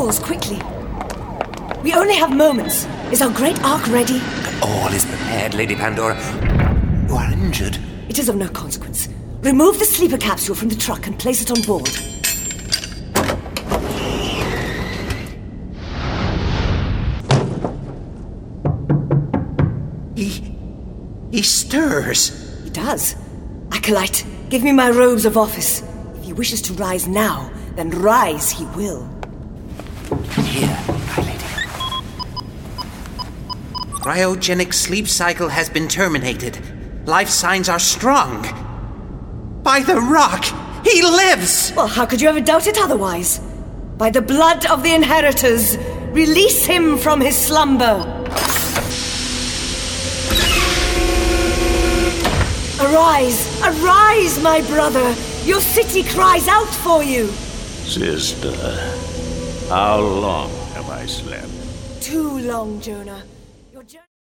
scrolls, quickly. We only have moments. Is our great ark ready? All is prepared, Lady Pandora. You are injured. It is of no consequence. Remove the sleeper capsule from the truck and place it on board. He stirs. He does. Acolyte, give me my robes of office. If he wishes to rise now, then rise he will. Here, my lady. Cryogenic sleep cycle has been terminated. Life signs are strong. By the rock, he lives! Well, how could you ever doubt it otherwise? By the blood of the inheritors, release him from his slumber. Arise! Arise, my brother! Your city cries out for you! Sister, how long have I slept? Too long, Jonah.